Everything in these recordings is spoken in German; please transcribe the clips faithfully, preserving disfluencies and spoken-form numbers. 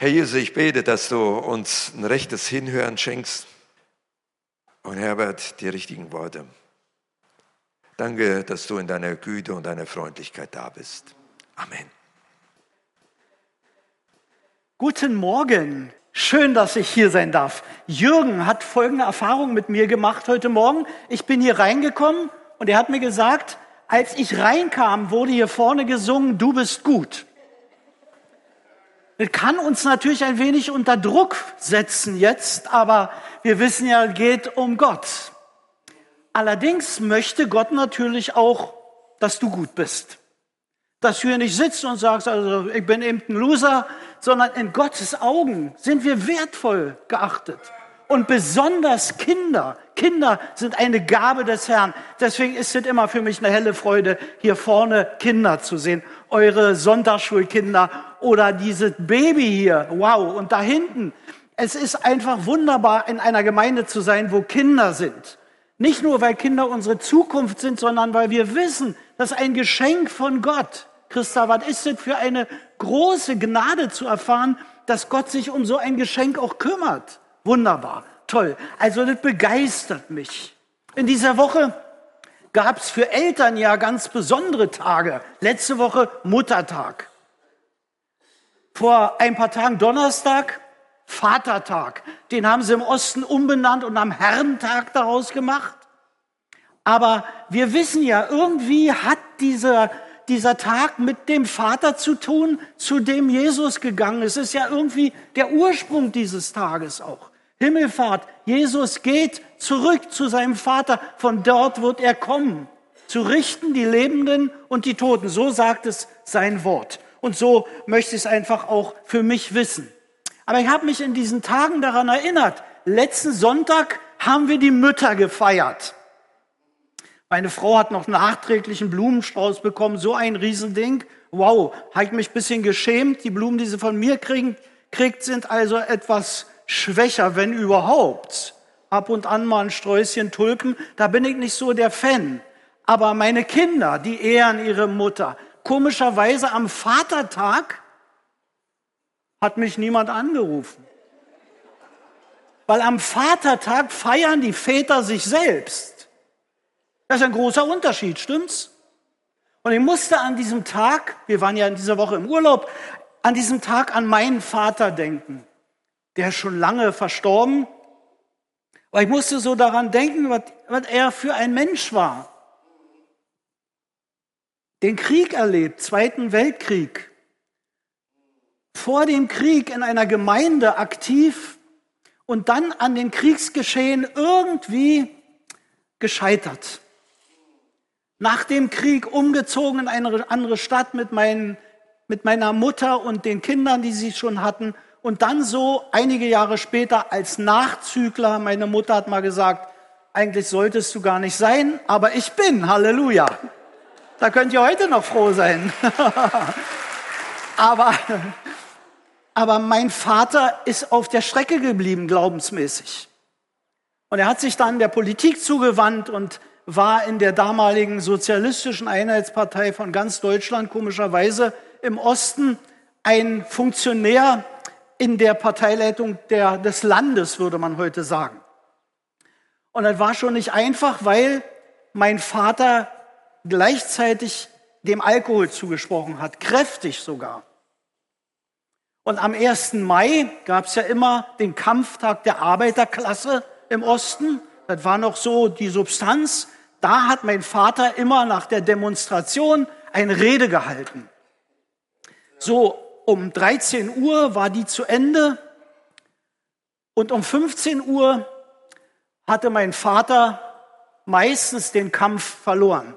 Herr Jesus, ich bete, dass du uns ein rechtes Hinhören schenkst und Herbert die richtigen Worte. Danke, dass du in deiner Güte und deiner Freundlichkeit da bist. Amen. Guten Morgen. Schön, dass ich hier sein darf. Jürgen hat folgende Erfahrung mit mir gemacht heute Morgen. Ich bin hier reingekommen und er hat mir gesagt, als ich reinkam, wurde hier vorne gesungen, du bist gut. Das kann uns natürlich ein wenig unter Druck setzen jetzt, aber wir wissen ja, es geht um Gott. Allerdings möchte Gott natürlich auch, dass du gut bist. Dass du hier nicht sitzt und sagst, also ich bin eben ein Loser, sondern in Gottes Augen sind wir wertvoll geachtet. Und besonders Kinder. Kinder sind eine Gabe des Herrn. Deswegen ist es immer für mich eine helle Freude, hier vorne Kinder zu sehen. Eure Sonntagsschulkinder oder dieses Baby hier. Wow. Und da hinten. Es ist einfach wunderbar, in einer Gemeinde zu sein, wo Kinder sind. Nicht nur, weil Kinder unsere Zukunft sind, sondern weil wir wissen, das ist ein Geschenk von Gott. Christa, was ist das für eine große Gnade zu erfahren, dass Gott sich um so ein Geschenk auch kümmert. Wunderbar, toll. Also das begeistert mich. In dieser Woche gab es für Eltern ja ganz besondere Tage. Letzte Woche Muttertag. Vor ein paar Tagen Donnerstag Vatertag. Den haben sie im Osten umbenannt und haben Herrentag daraus gemacht. Aber wir wissen ja, irgendwie hat dieser, dieser Tag mit dem Vater zu tun, zu dem Jesus gegangen ist. Es ist ja irgendwie der Ursprung dieses Tages auch. Himmelfahrt, Jesus geht zurück zu seinem Vater, von dort wird er kommen, zu richten die Lebenden und die Toten. So sagt es sein Wort. Und so möchte ich es einfach auch für mich wissen. Aber ich habe mich in diesen Tagen daran erinnert, letzten Sonntag haben wir die Mütter gefeiert. Meine Frau hat noch nachträglich einen Blumenstrauß bekommen, so ein Riesending. Wow, habe ich mich ein bisschen geschämt. Die Blumen, die sie von mir kriegen, kriegt, sind also etwas schwächer, wenn überhaupt. Ab und an mal ein Sträußchen Tulpen, da bin ich nicht so der Fan. Aber meine Kinder, die ehren ihre Mutter. Komischerweise am Vatertag hat mich niemand angerufen. Weil am Vatertag feiern die Väter sich selbst. Das ist ein großer Unterschied, stimmt's? Und ich musste an diesem Tag, wir waren ja in dieser Woche im Urlaub, an diesem Tag an meinen Vater denken. Der ist schon lange verstorben. Aber ich musste so daran denken, was, was er für ein Mensch war. Den Krieg erlebt, Zweiten Weltkrieg. Vor dem Krieg in einer Gemeinde aktiv und dann an den Kriegsgeschehen irgendwie gescheitert. Nach dem Krieg umgezogen in eine andere Stadt mit, meinen, mit meiner Mutter und den Kindern, die sie schon hatten. Und dann so einige Jahre später als Nachzügler, meine Mutter hat mal gesagt, eigentlich solltest du gar nicht sein, aber ich bin, Halleluja. Da könnt ihr heute noch froh sein. aber, aber mein Vater ist auf der Strecke geblieben, glaubensmäßig. Und er hat sich dann der Politik zugewandt und war in der damaligen sozialistischen Einheitspartei von ganz Deutschland, komischerweise im Osten, ein Funktionär in der Parteileitung der, des Landes, würde man heute sagen. Und das war schon nicht einfach, weil mein Vater gleichzeitig dem Alkohol zugesprochen hat, kräftig sogar. Und am ersten Mai gab es ja immer den Kampftag der Arbeiterklasse im Osten. Das war noch so die Substanz. Da hat mein Vater immer nach der Demonstration eine Rede gehalten. So um dreizehn Uhr war die zu Ende und um fünfzehn Uhr hatte mein Vater meistens den Kampf verloren.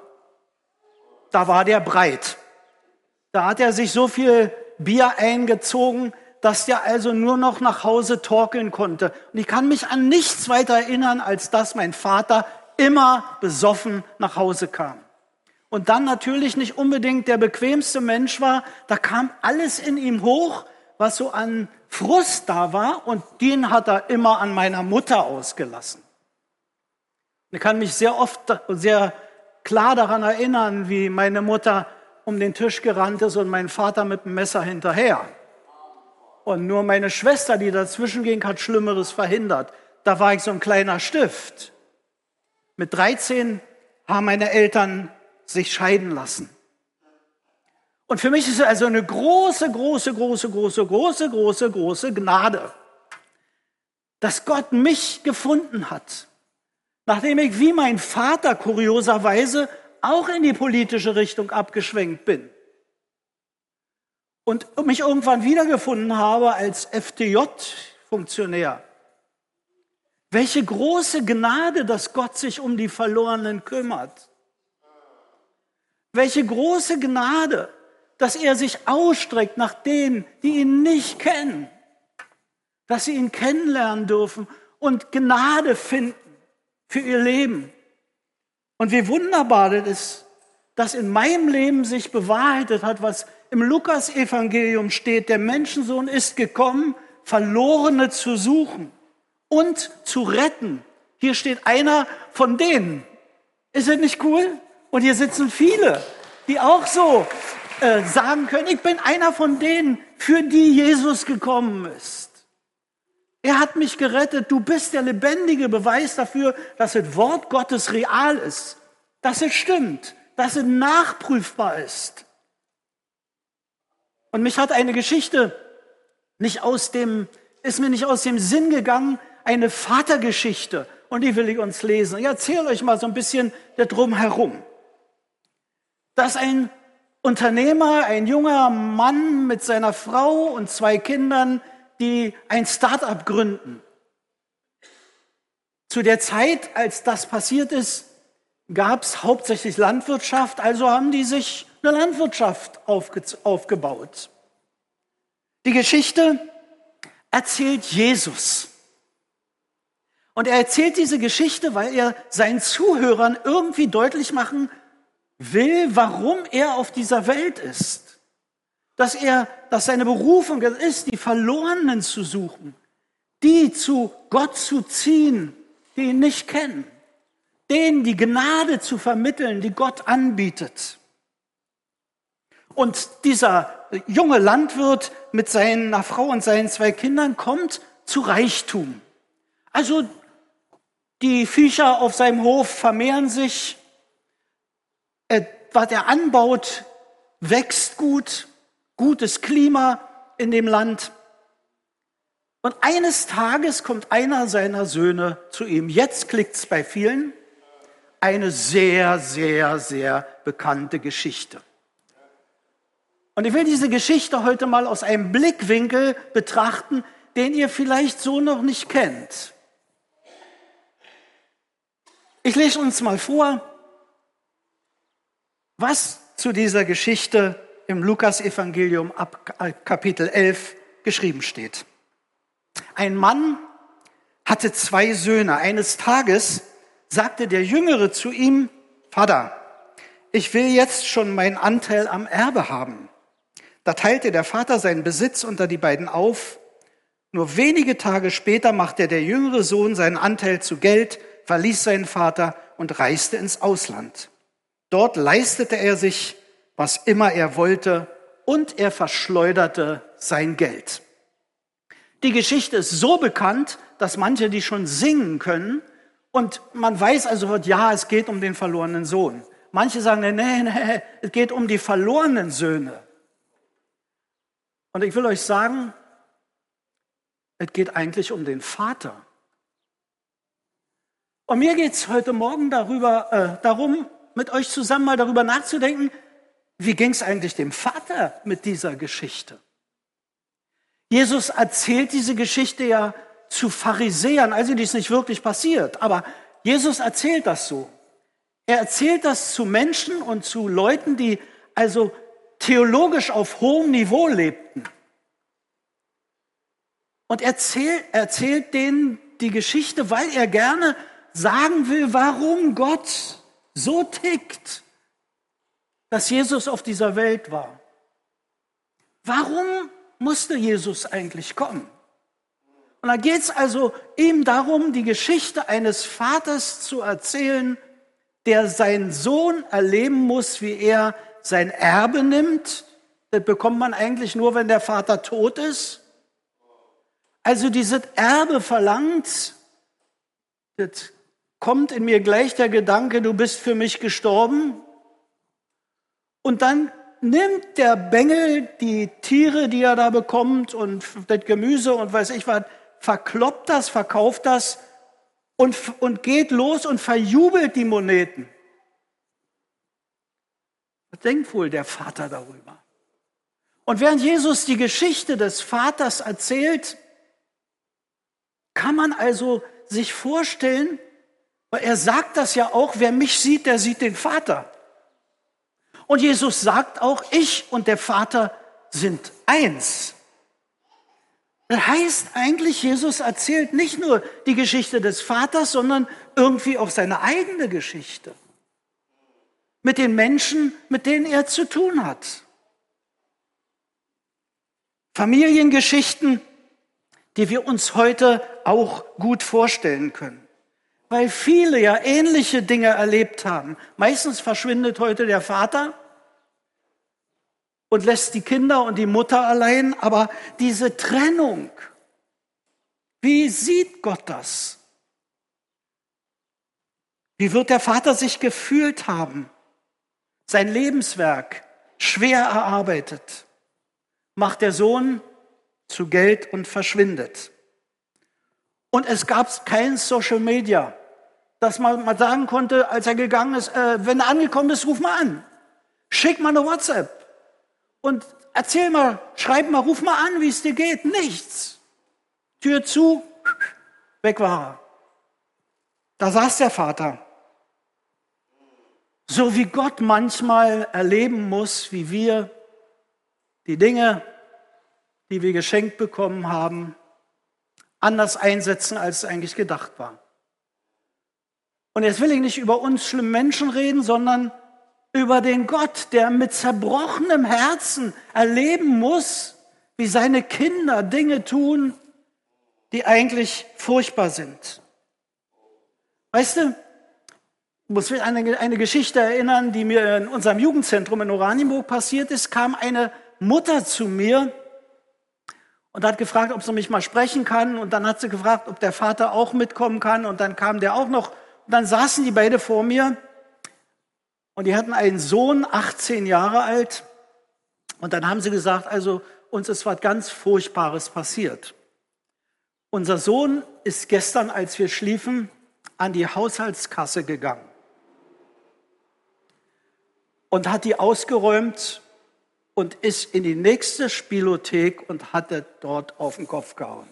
Da war der breit. Da hat er sich so viel Bier eingezogen, dass der also nur noch nach Hause torkeln konnte. Und ich kann mich an nichts weiter erinnern, als dass mein Vater immer besoffen nach Hause kam. Und dann natürlich nicht unbedingt der bequemste Mensch war. Da kam alles in ihm hoch, was so an Frust da war. Und den hat er immer an meiner Mutter ausgelassen. Ich kann mich sehr oft, sehr klar daran erinnern, wie meine Mutter um den Tisch gerannt ist und mein Vater mit dem Messer hinterher. Und nur meine Schwester, die dazwischen ging, hat Schlimmeres verhindert. Da war ich so ein kleiner Stift. Mit dreizehn haben meine Eltern sich scheiden lassen. Und für mich ist es also eine große, große, große, große, große, große, große Gnade, dass Gott mich gefunden hat, nachdem ich wie mein Vater kurioserweise auch in die politische Richtung abgeschwenkt bin und mich irgendwann wiedergefunden habe als F D J-Funktionär. Welche große Gnade, dass Gott sich um die Verlorenen kümmert. Welche große Gnade, dass er sich ausstreckt nach denen, die ihn nicht kennen, dass sie ihn kennenlernen dürfen und Gnade finden für ihr Leben. Und wie wunderbar das ist, dass in meinem Leben sich bewahrheitet hat, was im Lukas-Evangelium steht: Der Menschensohn ist gekommen, Verlorene zu suchen und zu retten. Hier steht einer von denen. Ist das nicht cool? Und hier sitzen viele, die auch so äh, sagen können, ich bin einer von denen, für die Jesus gekommen ist. Er hat mich gerettet. Du bist der lebendige Beweis dafür, dass das Wort Gottes real ist, dass es stimmt, dass es nachprüfbar ist. Und mich hat eine Geschichte nicht aus dem, ist mir nicht aus dem Sinn gegangen, eine Vatergeschichte. Und die will ich uns lesen. Ich erzähle euch mal so ein bisschen darum herum. Dass ein Unternehmer, ein junger Mann mit seiner Frau und zwei Kindern, die ein Start-up gründen. Zu der Zeit, als das passiert ist, gab es hauptsächlich Landwirtschaft, also haben die sich eine Landwirtschaft aufge- aufgebaut. Die Geschichte erzählt Jesus. Und er erzählt diese Geschichte, weil er seinen Zuhörern irgendwie deutlich machen will, warum er auf dieser Welt ist. Dass er, dass seine Berufung ist, die Verlorenen zu suchen, die zu Gott zu ziehen, die ihn nicht kennen, denen die Gnade zu vermitteln, die Gott anbietet. Und dieser junge Landwirt mit seiner Frau und seinen zwei Kindern kommt zu Reichtum. Also die Viecher auf seinem Hof vermehren sich, was er anbaut, wächst gut, gutes Klima in dem Land. Und eines Tages kommt einer seiner Söhne zu ihm. Jetzt klickt's bei vielen. Eine sehr, sehr, sehr bekannte Geschichte. Und ich will diese Geschichte heute mal aus einem Blickwinkel betrachten, den ihr vielleicht so noch nicht kennt. Ich lese uns mal vor, was zu dieser Geschichte im Lukas-Evangelium ab Kapitel elf geschrieben steht. Ein Mann hatte zwei Söhne. Eines Tages sagte der Jüngere zu ihm: Vater, ich will jetzt schon meinen Anteil am Erbe haben. Da teilte der Vater seinen Besitz unter die beiden auf. Nur wenige Tage später machte der jüngere Sohn seinen Anteil zu Geld, verließ seinen Vater und reiste ins Ausland. Dort leistete er sich, was immer er wollte, und er verschleuderte sein Geld. Die Geschichte ist so bekannt, dass manche die schon singen können. Und man weiß also, ja, es geht um den verlorenen Sohn. Manche sagen, nee, nee, es geht um die verlorenen Söhne. Und ich will euch sagen, es geht eigentlich um den Vater. Und mir geht es heute Morgen darüber, äh, darum, mit euch zusammen mal darüber nachzudenken, wie ging es eigentlich dem Vater mit dieser Geschichte? Jesus erzählt diese Geschichte ja zu Pharisäern, also die ist nicht wirklich passiert, aber Jesus erzählt das so. Er erzählt das zu Menschen und zu Leuten, die also theologisch auf hohem Niveau lebten. Und er erzählt, erzählt denen die Geschichte, weil er gerne sagen will, warum Gott so tickt, dass Jesus auf dieser Welt war. Warum musste Jesus eigentlich kommen? Und da geht es also ihm darum, die Geschichte eines Vaters zu erzählen, der seinen Sohn erleben muss, wie er sein Erbe nimmt. Das bekommt man eigentlich nur, wenn der Vater tot ist. also dieses Erbe verlangt, jetzt kommt in mir gleich der Gedanke, du bist für mich gestorben. Und dann nimmt der Bengel die Tiere, die er da bekommt und das Gemüse und weiß ich was, verkloppt das, verkauft das und, und geht los und verjubelt die Moneten. Was denkt wohl der Vater darüber? Und während Jesus die Geschichte des Vaters erzählt, kann man also sich vorstellen, weil er sagt das ja auch, wer mich sieht, der sieht den Vater. Und Jesus sagt auch, ich und der Vater sind eins. Das heißt eigentlich, Jesus erzählt nicht nur die Geschichte des Vaters, sondern irgendwie auch seine eigene Geschichte. Mit den Menschen, mit denen er zu tun hat. Familiengeschichten, die wir uns heute auch gut vorstellen können. Weil viele ja ähnliche Dinge erlebt haben. Meistens verschwindet heute der Vater und lässt die Kinder und die Mutter allein. Aber diese Trennung, wie sieht Gott das? Wie wird der Vater sich gefühlt haben? Sein Lebenswerk schwer erarbeitet, macht der Sohn zu Geld und verschwindet. Und es gab kein Social Media, dass man mal sagen konnte, als er gegangen ist, äh, wenn er angekommen ist, ruf mal an. Schick mal eine WhatsApp. Und erzähl mal, schreib mal, ruf mal an, wie es dir geht. Nichts. Tür zu, weg war er. Da saß der Vater. So wie Gott manchmal erleben muss, wie wir die Dinge, die wir geschenkt bekommen haben, anders einsetzen, als es eigentlich gedacht war. Und jetzt will ich nicht über uns schlimme Menschen reden, sondern über den Gott, der mit zerbrochenem Herzen erleben muss, wie seine Kinder Dinge tun, die eigentlich furchtbar sind. Weißt du, ich muss mich an eine, eine Geschichte erinnern, die mir in unserem Jugendzentrum in Oranienburg passiert ist, kam eine Mutter zu mir und hat gefragt, ob sie mich mal sprechen kann. Und dann hat sie gefragt, ob der Vater auch mitkommen kann. Und dann kam der auch noch. Und dann saßen die beide vor mir. Und die hatten einen Sohn, achtzehn Jahre alt. Und dann haben sie gesagt, also uns ist was ganz Furchtbares passiert. Unser Sohn ist gestern, als wir schliefen, an die Haushaltskasse gegangen. Und hat die ausgeräumt und ist in die nächste Spielothek und hatte dort auf den Kopf gehauen.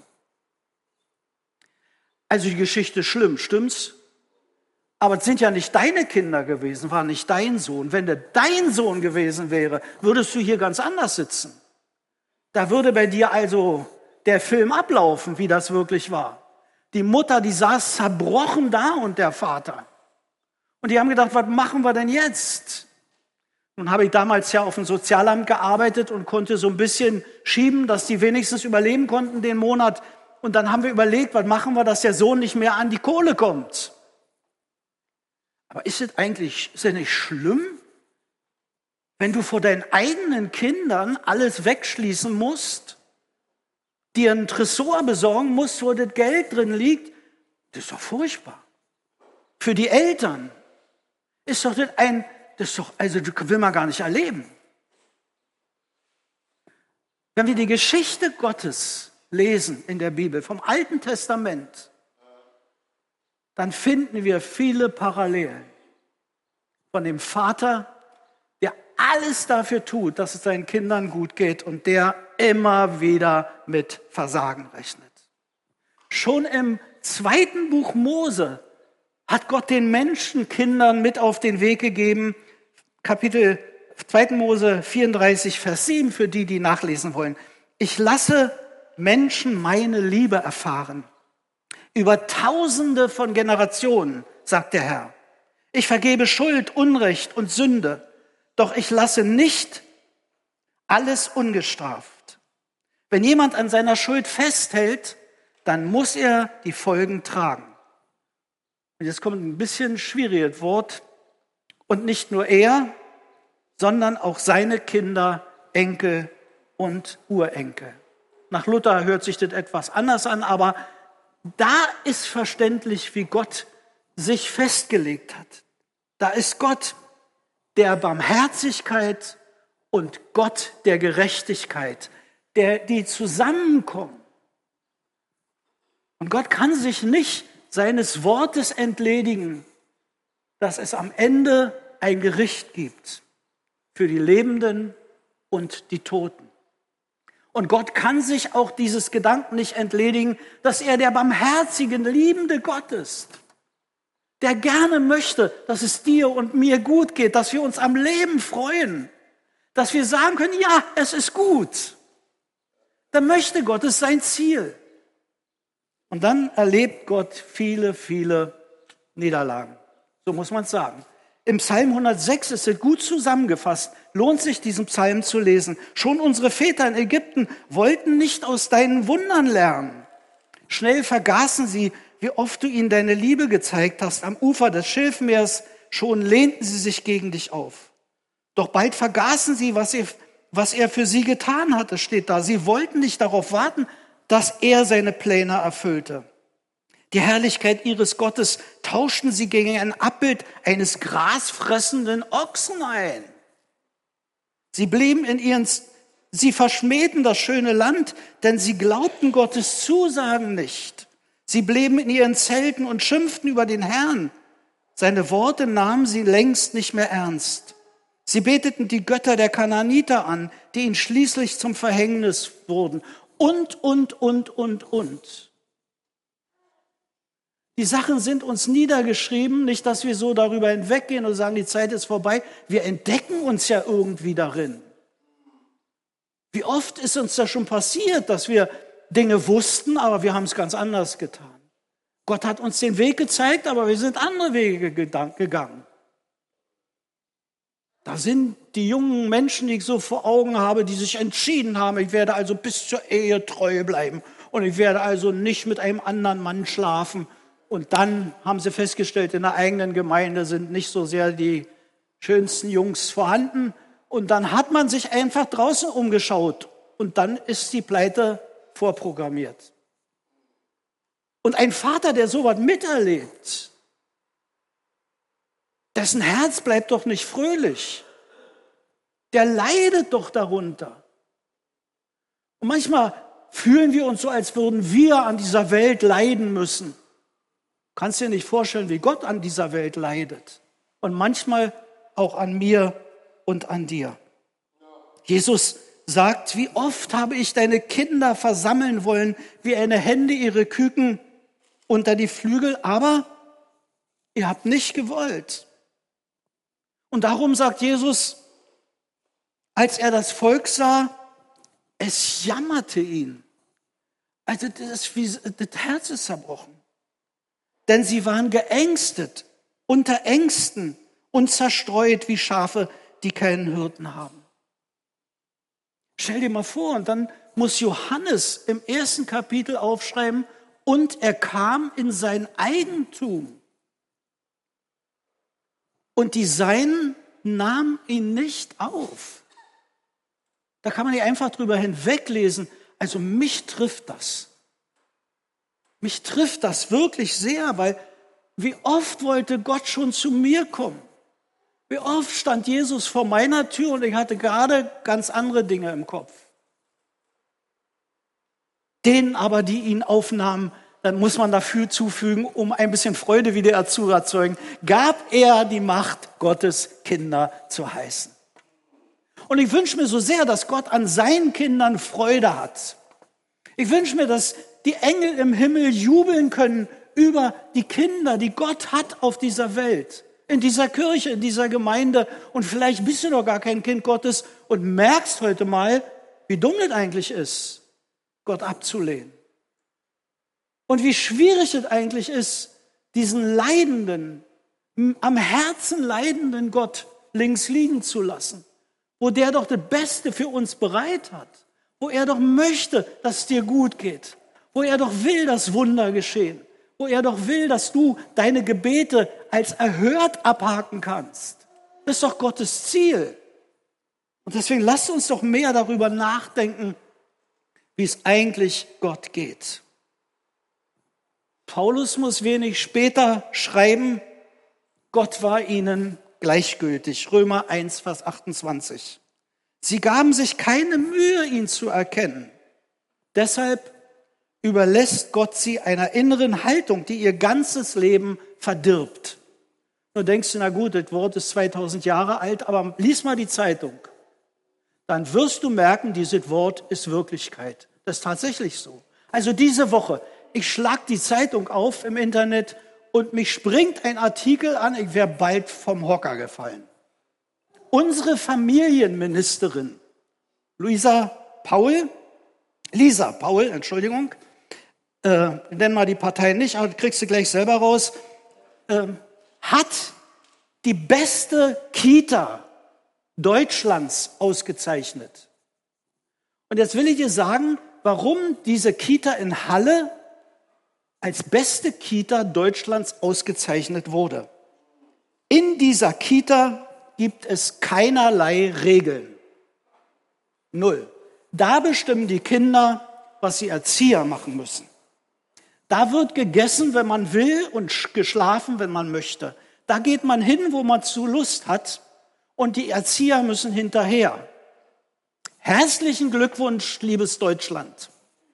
Also die Geschichte ist schlimm, stimmt's? Aber es sind ja nicht deine Kinder gewesen, war nicht dein Sohn. Wenn der dein Sohn gewesen wäre, würdest du hier ganz anders sitzen. Da würde bei dir also der Film ablaufen, wie das wirklich war. Die Mutter, die saß zerbrochen da und der Vater. Und die haben gedacht, was machen wir denn jetzt? Nun habe ich damals ja auf dem Sozialamt gearbeitet und konnte so ein bisschen schieben, dass die wenigstens überleben konnten den Monat. Und dann haben wir überlegt, was machen wir, dass der Sohn nicht mehr an die Kohle kommt. Aber ist es eigentlich ist es nicht schlimm, wenn du vor deinen eigenen Kindern alles wegschließen musst, dir einen Tresor besorgen musst, wo das Geld drin liegt? Das ist doch furchtbar. Für die Eltern ist doch das ein Das ist doch, also das will man gar nicht erleben. Wenn wir die Geschichte Gottes lesen in der Bibel, vom Alten Testament, dann finden wir viele Parallelen von dem Vater, der alles dafür tut, dass es seinen Kindern gut geht und der immer wieder mit Versagen rechnet. Schon im zweiten Buch Mose hat Gott den Menschenkindern mit auf den Weg gegeben, Kapitel zweiten Mose vierunddreißig, Vers sieben, für die, die nachlesen wollen. Ich lasse Menschen meine Liebe erfahren. Über Tausende von Generationen, sagt der Herr. Ich vergebe Schuld, Unrecht und Sünde, doch ich lasse nicht alles ungestraft. Wenn jemand an seiner Schuld festhält, dann muss er die Folgen tragen. Und jetzt kommt ein bisschen schwieriges Wort. Und nicht nur er, sondern auch seine Kinder, Enkel und Urenkel. Nach Luther hört sich das etwas anders an, aber da ist verständlich, wie Gott sich festgelegt hat. Da ist Gott der Barmherzigkeit und Gott der Gerechtigkeit, der, die zusammenkommen. Und Gott kann sich nicht seines Wortes entledigen, dass es am Ende ein Gericht gibt für die Lebenden und die Toten. Und Gott kann sich auch dieses Gedanken nicht entledigen, dass er der barmherzige, liebende Gott ist, der gerne möchte, dass es dir und mir gut geht, dass wir uns am Leben freuen, dass wir sagen können, ja, es ist gut. Da möchte Gott, es ist sein Ziel. Und dann erlebt Gott viele, viele Niederlagen. So muss man es sagen. Im Psalm hundertsechs ist es gut zusammengefasst. Lohnt sich, diesen Psalm zu lesen. Schon unsere Väter in Ägypten wollten nicht aus deinen Wundern lernen. Schnell vergaßen sie, wie oft du ihnen deine Liebe gezeigt hast. Am Ufer des Schilfmeers schon lehnten sie sich gegen dich auf. Doch bald vergaßen sie, was er, was er für sie getan hatte, steht da. Sie wollten nicht darauf warten, dass er seine Pläne erfüllte. Die Herrlichkeit ihres Gottes tauschten sie gegen ein Abbild eines grasfressenden Ochsen ein. Sie blieben in ihren, sie verschmähten das schöne Land, denn sie glaubten Gottes Zusagen nicht. Sie blieben in ihren Zelten und schimpften über den Herrn. Seine Worte nahmen sie längst nicht mehr ernst. Sie beteten die Götter der Kanaaniter an, die ihnen schließlich zum Verhängnis wurden. Und, und, und, und, und. Die Sachen sind uns niedergeschrieben, nicht, dass wir so darüber hinweggehen und sagen, die Zeit ist vorbei. Wir entdecken uns ja irgendwie darin. Wie oft ist uns das schon passiert, dass wir Dinge wussten, aber wir haben es ganz anders getan. Gott hat uns den Weg gezeigt, aber wir sind andere Wege gegangen. Da sind die jungen Menschen, die ich so vor Augen habe, die sich entschieden haben, ich werde also bis zur Ehe treu bleiben und ich werde also nicht mit einem anderen Mann schlafen. Und dann haben sie festgestellt, in der eigenen Gemeinde sind nicht so sehr die schönsten Jungs vorhanden. Und dann hat man sich einfach draußen umgeschaut und dann ist die Pleite vorprogrammiert. Und ein Vater, der sowas miterlebt, dessen Herz bleibt doch nicht fröhlich. Der leidet doch darunter. Und manchmal fühlen wir uns so, als würden wir an dieser Welt leiden müssen. Du kannst dir nicht vorstellen, wie Gott an dieser Welt leidet. Und manchmal auch an mir und an dir. Jesus sagt, wie oft habe ich deine Kinder versammeln wollen, wie eine Henne ihre Küken unter die Flügel, aber ihr habt nicht gewollt. Und darum sagt Jesus, als er das Volk sah, es jammerte ihn. Also das, ist wie, das Herz ist zerbrochen. Denn sie waren geängstet, unter Ängsten und zerstreut wie Schafe, die keinen Hirten haben. Stell dir mal vor, und dann muss Johannes im ersten Kapitel aufschreiben, und er kam in sein Eigentum. Und die Seinen nahmen ihn nicht auf. Da kann man nicht einfach drüber hinweglesen. Also mich trifft das. Mich trifft das wirklich sehr, weil wie oft wollte Gott schon zu mir kommen? Wie oft stand Jesus vor meiner Tür und ich hatte gerade ganz andere Dinge im Kopf. Denen aber, die ihn aufnahmen, dann muss man dafür zufügen, um ein bisschen Freude wieder zu erzeugen, gab er die Macht, Gottes Kinder zu heißen. Und ich wünsche mir so sehr, dass Gott an seinen Kindern Freude hat. Ich wünsche mir, dass die Engel im Himmel jubeln können über die Kinder, die Gott hat auf dieser Welt, in dieser Kirche, in dieser Gemeinde. Und vielleicht bist du noch gar kein Kind Gottes und merkst heute mal, wie dumm das eigentlich ist, Gott abzulehnen. Und wie schwierig es eigentlich ist, diesen leidenden, am Herzen leidenden Gott links liegen zu lassen, wo der doch das Beste für uns bereit hat, wo er doch möchte, dass es dir gut geht, wo er doch will, dass Wunder geschehen, wo er doch will, dass du deine Gebete als erhört abhaken kannst. Das ist doch Gottes Ziel. Und deswegen lasst uns doch mehr darüber nachdenken, wie es eigentlich Gott geht. Paulus muss wenig später schreiben, Gott war ihnen gleichgültig. Römer eins, Vers achtundzwanzig. Sie gaben sich keine Mühe, ihn zu erkennen. Deshalb überlässt Gott sie einer inneren Haltung, die ihr ganzes Leben verdirbt. Du denkst, na gut, das Wort ist zweitausend Jahre alt, aber lies mal die Zeitung. Dann wirst du merken, dieses Wort ist Wirklichkeit. Das ist tatsächlich so. Also diese Woche, ich schlag die Zeitung auf im Internet und mich springt ein Artikel an, ich wäre bald vom Hocker gefallen. Unsere Familienministerin, Luisa Paul, Lisa Paul, Entschuldigung, äh, nennen wir die Partei nicht, aber kriegst du gleich selber raus, äh, hat die beste Kita Deutschlands ausgezeichnet. Und jetzt will ich dir sagen, warum diese Kita in Halle als beste Kita Deutschlands ausgezeichnet wurde. In dieser Kita gibt es keinerlei Regeln. Null. Da bestimmen die Kinder, was die Erzieher machen müssen. Da wird gegessen, wenn man will, und geschlafen, wenn man möchte. Da geht man hin, wo man zu Lust hat, und die Erzieher müssen hinterher. Herzlichen Glückwunsch, liebes Deutschland.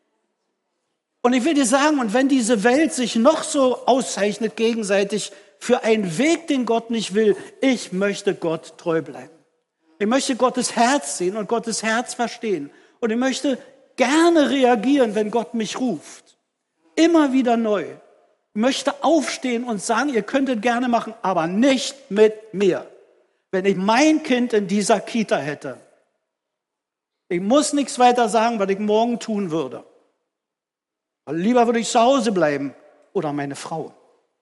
Und ich will dir sagen, und wenn diese Welt sich noch so auszeichnet gegenseitig für einen Weg, den Gott nicht will, ich möchte Gott treu bleiben. Ich möchte Gottes Herz sehen und Gottes Herz verstehen. Und ich möchte gerne reagieren, wenn Gott mich ruft. Immer wieder neu. Ich möchte aufstehen und sagen, ihr könntet gerne machen, aber nicht mit mir. Wenn ich mein Kind in dieser Kita hätte. Ich muss nichts weiter sagen, was ich morgen tun würde. Lieber würde ich zu Hause bleiben oder meine Frau.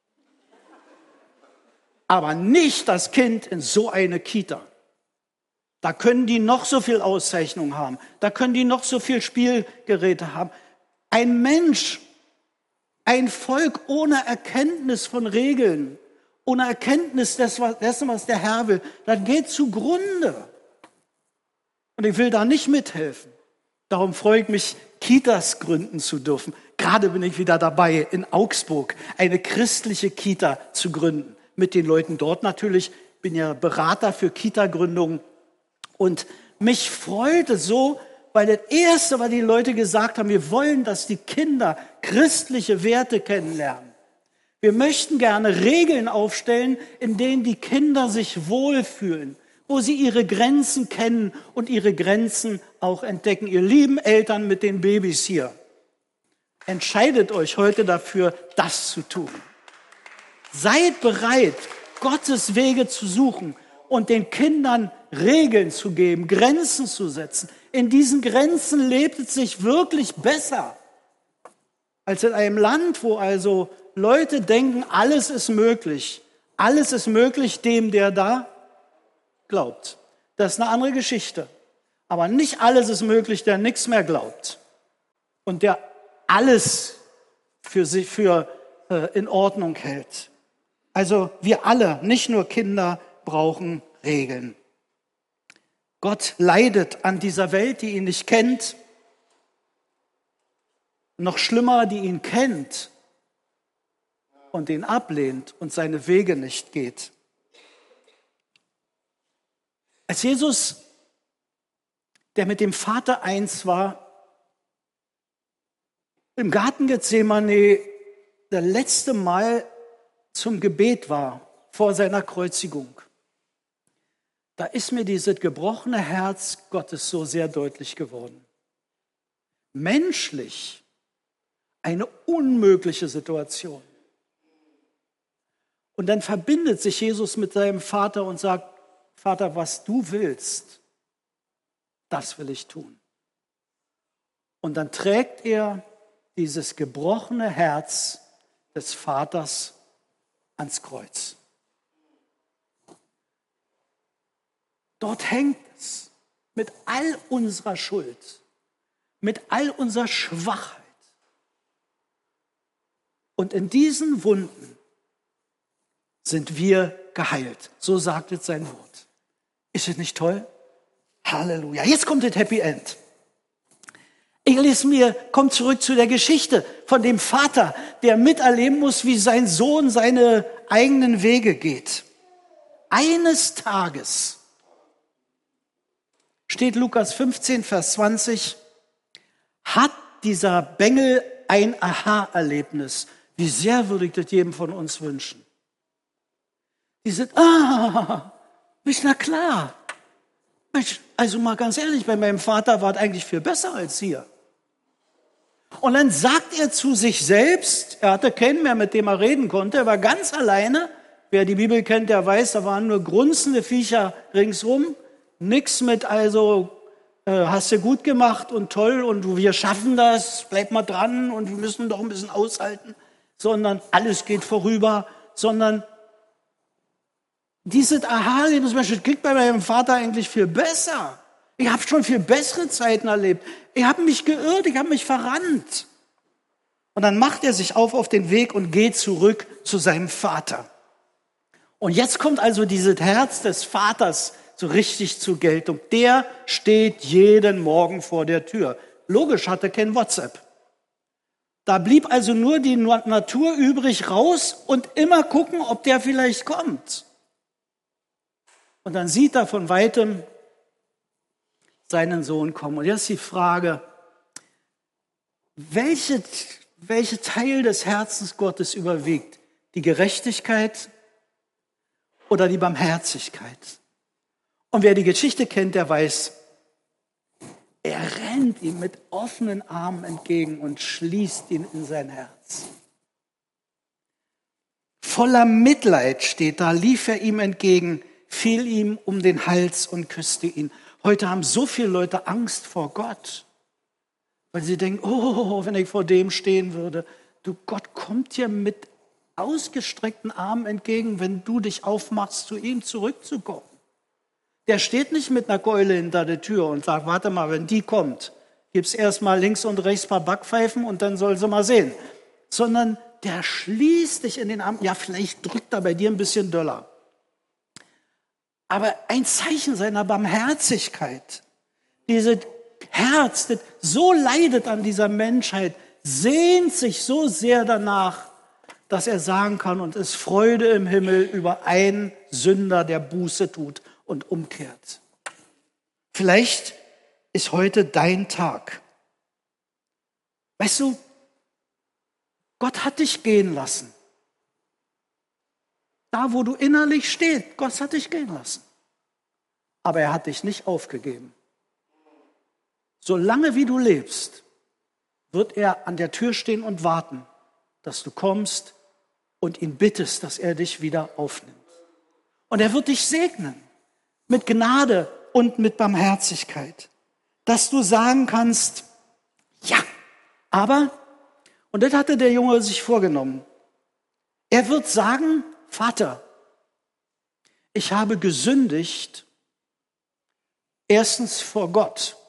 Aber nicht das Kind in so eine Kita. Da können die noch so viel Auszeichnung haben. Da können die noch so viel Spielgeräte haben. Ein Mensch, ein Volk ohne Erkenntnis von Regeln, ohne Erkenntnis dessen, was der Herr will, das geht zugrunde. Und ich will da nicht mithelfen. Darum freue ich mich, Kitas gründen zu dürfen. Gerade bin ich wieder dabei, in Augsburg eine christliche Kita zu gründen. Mit den Leuten dort natürlich. Ich bin ja Berater für Kita-Gründungen. Und mich freute so, weil das Erste, was die Leute gesagt haben, wir wollen, dass die Kinder christliche Werte kennenlernen. Wir möchten gerne Regeln aufstellen, in denen die Kinder sich wohlfühlen, wo sie ihre Grenzen kennen und ihre Grenzen auch entdecken. Ihr lieben Eltern mit den Babys hier, entscheidet euch heute dafür, das zu tun. Seid bereit, Gottes Wege zu suchen und den Kindern Regeln zu geben, Grenzen zu setzen. In diesen Grenzen lebt es sich wirklich besser als in einem Land, wo also Leute denken, alles ist möglich. Alles ist möglich dem, der da glaubt. Das ist eine andere Geschichte. Aber nicht alles ist möglich, der nichts mehr glaubt. Und der alles für sich für äh, in Ordnung hält. Also wir alle, nicht nur Kinder, brauchen Regeln. Gott leidet an dieser Welt, die ihn nicht kennt. Noch schlimmer, die ihn kennt und ihn ablehnt und seine Wege nicht geht. Als Jesus, der mit dem Vater eins war, im Garten Gethsemane das letzte Mal zum Gebet war vor seiner Kreuzigung, da ist mir dieses gebrochene Herz Gottes so sehr deutlich geworden. Menschlich eine unmögliche Situation. Und dann verbindet sich Jesus mit seinem Vater und sagt, Vater, was du willst, das will ich tun. Und dann trägt er dieses gebrochene Herz des Vaters ans Kreuz. Dort hängt es mit all unserer Schuld, mit all unserer Schwachheit. Und in diesen Wunden sind wir geheilt. So sagt es sein Wort. Ist es nicht toll? Halleluja. Jetzt kommt das Happy End. Ich lese mir, komm zurück zu der Geschichte von dem Vater, der miterleben muss, wie sein Sohn seine eigenen Wege geht. Eines Tages, steht Lukas fünfzehn, Vers zwanzig, hat dieser Bengel ein Aha-Erlebnis. Wie sehr würde ich das jedem von uns wünschen. Die sind, ah, ist na klar. Also mal ganz ehrlich, bei meinem Vater war es eigentlich viel besser als hier. Und dann sagt er zu sich selbst, er hatte keinen mehr, mit dem er reden konnte, er war ganz alleine. Wer die Bibel kennt, der weiß, da waren nur grunzende Viecher ringsrum. Nix mit, also äh, hast du gut gemacht und toll und wir schaffen das, bleib mal dran und wir müssen doch ein bisschen aushalten. Sondern alles geht vorüber, sondern dieses Aha-Erlebnis, das kriegt bei meinem Vater eigentlich viel besser. Ich habe schon viel bessere Zeiten erlebt. Ich habe mich geirrt, ich habe mich verrannt. Und dann macht er sich auf auf den Weg und geht zurück zu seinem Vater. Und jetzt kommt also dieses Herz des Vaters so richtig zur Geltung. Der steht jeden Morgen vor der Tür. Logisch, hatte kein WhatsApp. Da blieb also nur die Natur übrig, raus und immer gucken, ob der vielleicht kommt. Und dann sieht er von Weitem seinen Sohn kommen. Und jetzt ist die Frage, welche, welche Teil des Herzens Gottes überwiegt? Die Gerechtigkeit oder die Barmherzigkeit? Und wer die Geschichte kennt, der weiß, er rennt ihm mit offenen Armen entgegen und schließt ihn in sein Herz. Voller Mitleid steht da, lief er ihm entgegen, fiel ihm um den Hals und küsste ihn. Heute haben so viele Leute Angst vor Gott, weil sie denken, oh, wenn ich vor dem stehen würde. Du, Gott kommt dir mit ausgestreckten Armen entgegen, wenn du dich aufmachst, zu ihm zurückzukommen. Der steht nicht mit einer Keule hinter der Tür und sagt, warte mal, wenn die kommt, gib's erst mal links und rechts ein paar Backpfeifen und dann soll sie mal sehen. Sondern der schließt dich in den Arm. Ja, vielleicht drückt er bei dir ein bisschen doller. Aber ein Zeichen seiner Barmherzigkeit. Dieses Herz, das so leidet an dieser Menschheit, sehnt sich so sehr danach, dass er sagen kann, und ist Freude im Himmel über einen Sünder, der Buße tut und umkehrt. Vielleicht ist heute dein Tag. Weißt du, Gott hat dich gehen lassen. Da, wo du innerlich stehst, Gott hat dich gehen lassen. Aber er hat dich nicht aufgegeben. Solange wie du lebst, wird er an der Tür stehen und warten, dass du kommst und ihn bittest, dass er dich wieder aufnimmt. Und er wird dich segnen mit Gnade und mit Barmherzigkeit, dass du sagen kannst, ja, aber, und das hatte der Junge sich vorgenommen, er wird sagen, Vater, ich habe gesündigt, erstens vor Gott,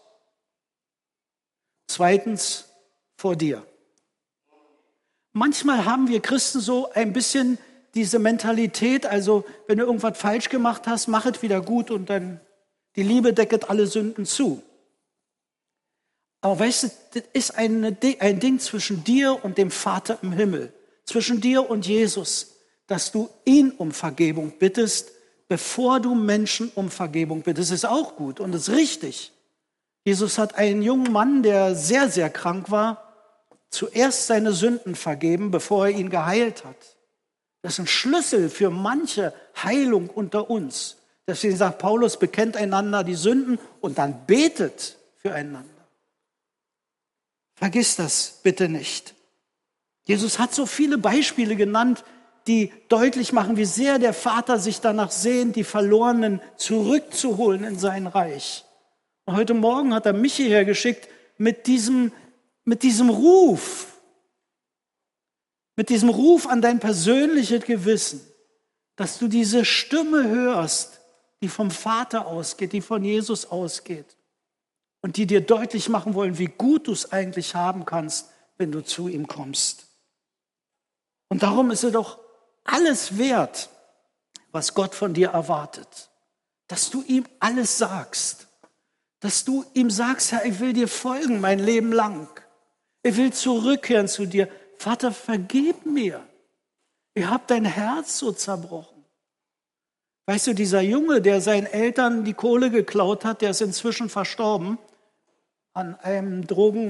zweitens vor dir. Manchmal haben wir Christen so ein bisschen diese Mentalität, also wenn du irgendwas falsch gemacht hast, mach es wieder gut und dann die Liebe decket alle Sünden zu. Aber weißt du, das ist ein, ein Ding zwischen dir und dem Vater im Himmel, zwischen dir und Jesus, dass du ihn um Vergebung bittest, bevor du Menschen um Vergebung bittest. Das ist auch gut und das ist richtig. Jesus hat einen jungen Mann, der sehr, sehr krank war, zuerst seine Sünden vergeben, bevor er ihn geheilt hat. Das ist ein Schlüssel für manche Heilung unter uns. Deswegen sagt Paulus, bekennt einander die Sünden und dann betet füreinander. Vergiss das bitte nicht. Jesus hat so viele Beispiele genannt, die deutlich machen, wie sehr der Vater sich danach sehnt, die Verlorenen zurückzuholen in sein Reich. Und heute Morgen hat er mich hierher geschickt mit diesem, mit diesem Ruf, mit diesem Ruf an dein persönliches Gewissen, dass du diese Stimme hörst, die vom Vater ausgeht, die von Jesus ausgeht und die dir deutlich machen wollen, wie gut du es eigentlich haben kannst, wenn du zu ihm kommst. Und darum ist es doch alles wert, was Gott von dir erwartet, dass du ihm alles sagst, dass du ihm sagst, Herr, ich will dir folgen mein Leben lang. Ich will zurückkehren zu dir. Vater, vergib mir. Ich habe dein Herz so zerbrochen. Weißt du, dieser Junge, der seinen Eltern die Kohle geklaut hat, der ist inzwischen verstorben an einem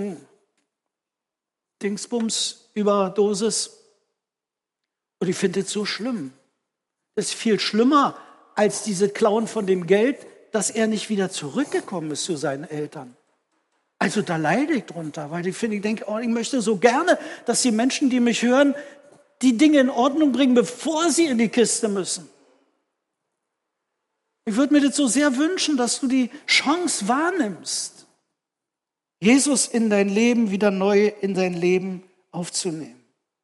Drogen-Dingsbums-Überdosis. Und ich finde es so schlimm. Das ist viel schlimmer als diese Klauen von dem Geld, dass er nicht wieder zurückgekommen ist zu seinen Eltern. Also da leide ich drunter, weil ich finde, ich denke, oh, ich möchte so gerne, dass die Menschen, die mich hören, die Dinge in Ordnung bringen, bevor sie in die Kiste müssen. Ich würde mir das so sehr wünschen, dass du die Chance wahrnimmst, Jesus in dein Leben wieder neu in dein Leben aufzunehmen.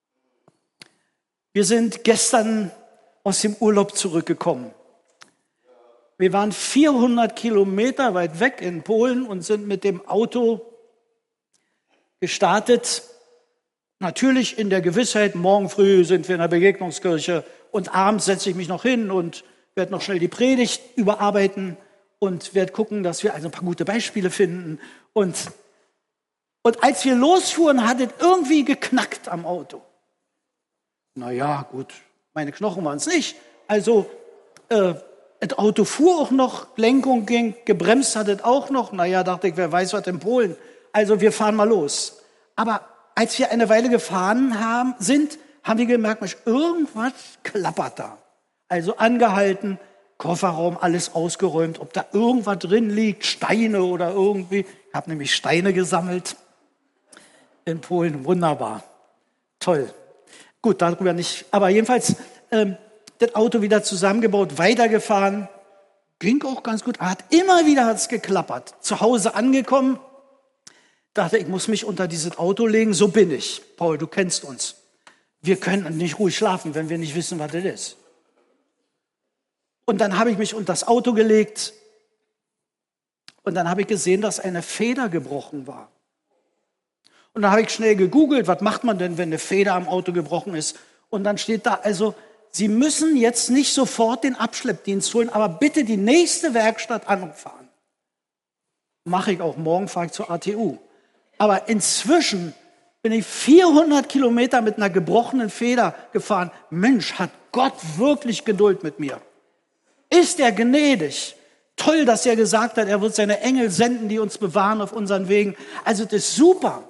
Wir sind gestern aus dem Urlaub zurückgekommen. Wir waren vierhundert Kilometer weit weg in Polen und sind mit dem Auto gestartet. Natürlich in der Gewissheit, morgen früh sind wir in der Begegnungskirche und abends setze ich mich noch hin und werde noch schnell die Predigt überarbeiten und werde gucken, dass wir also ein paar gute Beispiele finden. Und, und als wir losfuhren, hat es irgendwie geknackt am Auto. Naja, gut, meine Knochen waren es nicht. Also, äh, das Auto fuhr auch noch, Lenkung ging, gebremst hat es auch noch. Naja, dachte ich, wer weiß was in Polen. Also wir fahren mal los. Aber als wir eine Weile gefahren haben, sind, haben wir gemerkt, Mensch, irgendwas klappert da. Also angehalten, Kofferraum, alles ausgeräumt, ob da irgendwas drin liegt, Steine oder irgendwie. Ich habe nämlich Steine gesammelt in Polen, wunderbar, toll. Gut, darüber nicht, aber jedenfalls ähm, das Auto wieder zusammengebaut, weitergefahren, ging auch ganz gut. Hat immer wieder hat's geklappert. Zu Hause angekommen, dachte ich, muss mich unter dieses Auto legen. So bin ich. Paul, du kennst uns. Wir können nicht ruhig schlafen, wenn wir nicht wissen, was das ist. Und dann habe ich mich unter das Auto gelegt und dann habe ich gesehen, dass eine Feder gebrochen war. Und dann habe ich schnell gegoogelt, was macht man denn, wenn eine Feder am Auto gebrochen ist? Und dann steht da, also Sie müssen jetzt nicht sofort den Abschleppdienst holen, aber bitte die nächste Werkstatt anfahren. Mache ich auch, morgen fahre ich zur A T U. Aber inzwischen bin ich vierhundert Kilometer mit einer gebrochenen Feder gefahren. Mensch, hat Gott wirklich Geduld mit mir. Ist er gnädig? Toll, dass er gesagt hat, er wird seine Engel senden, die uns bewahren auf unseren Wegen. Also das ist super.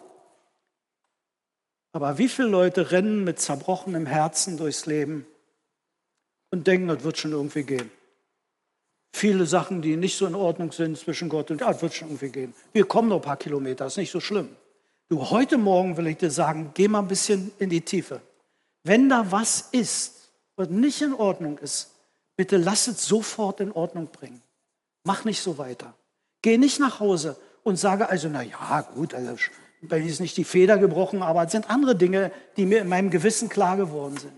Aber wie viele Leute rennen mit zerbrochenem Herzen durchs Leben und denken, das wird schon irgendwie gehen. Viele Sachen, die nicht so in Ordnung sind zwischen Gott und, ja, das wird schon irgendwie gehen. Wir kommen noch ein paar Kilometer, ist nicht so schlimm. Du, heute Morgen will ich dir sagen, geh mal ein bisschen in die Tiefe. Wenn da was ist, was nicht in Ordnung ist, bitte lass es sofort in Ordnung bringen. Mach nicht so weiter. Geh nicht nach Hause und sage also, na ja, gut, also bei mir ist nicht die Feder gebrochen, aber es sind andere Dinge, die mir in meinem Gewissen klar geworden sind.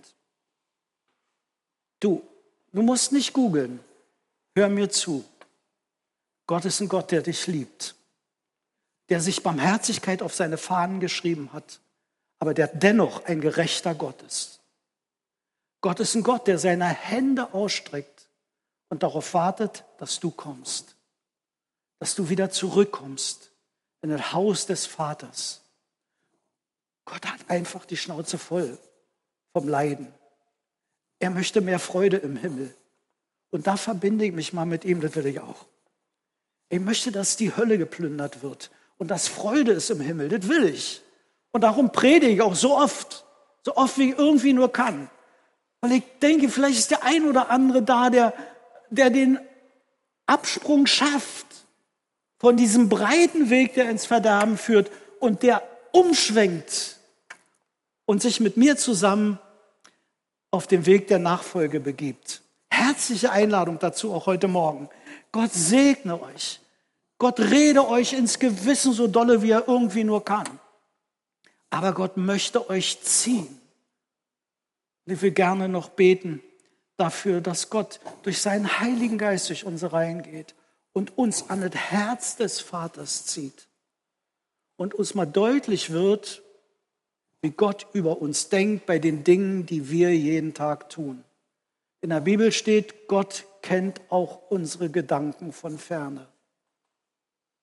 Du, du musst nicht googeln. Hör mir zu. Gott ist ein Gott, der dich liebt, der sich Barmherzigkeit auf seine Fahnen geschrieben hat, aber der dennoch ein gerechter Gott ist. Gott ist ein Gott, der seine Hände ausstreckt und darauf wartet, dass du kommst, dass du wieder zurückkommst in das Haus des Vaters. Gott hat einfach die Schnauze voll vom Leiden. Er möchte mehr Freude im Himmel. Und da verbinde ich mich mal mit ihm, das will ich auch. Ich möchte, dass die Hölle geplündert wird und dass Freude ist im Himmel, das will ich. Und darum predige ich auch so oft, so oft wie ich irgendwie nur kann. Weil ich denke, vielleicht ist der ein oder andere da, der, der den Absprung schafft von diesem breiten Weg, der ins Verderben führt und der umschwenkt und sich mit mir zusammen auf den Weg der Nachfolge begibt. Herzliche Einladung dazu auch heute Morgen. Gott segne euch. Gott rede euch ins Gewissen so dolle, wie er irgendwie nur kann. Aber Gott möchte euch ziehen. Ich will gerne noch beten dafür, dass Gott durch seinen Heiligen Geist durch unsere Reihen geht und uns an das Herz des Vaters zieht. Und uns mal deutlich wird, wie Gott über uns denkt bei den Dingen, die wir jeden Tag tun. In der Bibel steht, Gott kennt auch unsere Gedanken von ferne.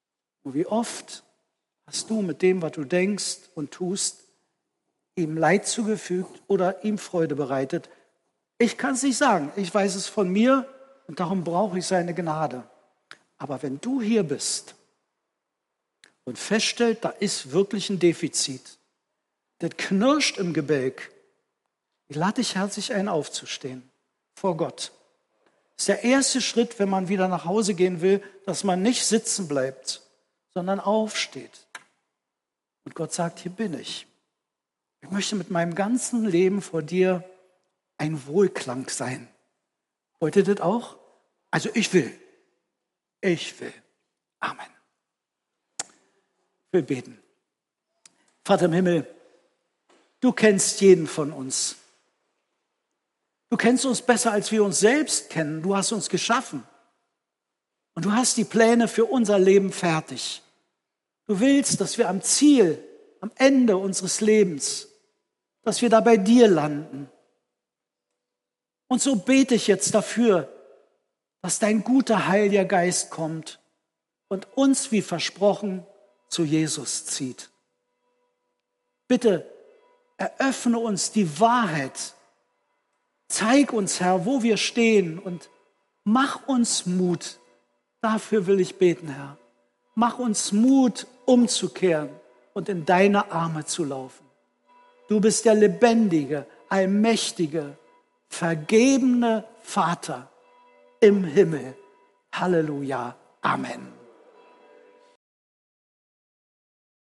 Und wie oft hast du mit dem, was du denkst und tust, ihm Leid zugefügt oder ihm Freude bereitet? Ich kann es nicht sagen. Ich weiß es von mir und darum brauche ich seine Gnade. Aber wenn du hier bist und feststellst, da ist wirklich ein Defizit, das knirscht im Gebälk, ich lade dich herzlich ein, aufzustehen vor Gott. Das ist der erste Schritt, wenn man wieder nach Hause gehen will, dass man nicht sitzen bleibt, sondern aufsteht. Und Gott sagt, hier bin ich. Ich möchte mit meinem ganzen Leben vor dir ein Wohlklang sein. Wollt ihr das auch? Also ich will. Ich will. Amen. Ich will beten. Vater im Himmel, du kennst jeden von uns. Du kennst uns besser, als wir uns selbst kennen. Du hast uns geschaffen. Und du hast die Pläne für unser Leben fertig. Du willst, dass wir am Ziel, am Ende unseres Lebens, dass wir da bei dir landen. Und so bete ich jetzt dafür, dass dein guter Heiliger Geist kommt und uns, wie versprochen, zu Jesus zieht. Bitte eröffne uns die Wahrheit. Zeig uns, Herr, wo wir stehen und mach uns Mut. Dafür will ich beten, Herr. Mach uns Mut, umzukehren und in deine Arme zu laufen. Du bist der lebendige, allmächtige, vergebene Vater im Himmel. Halleluja. Amen.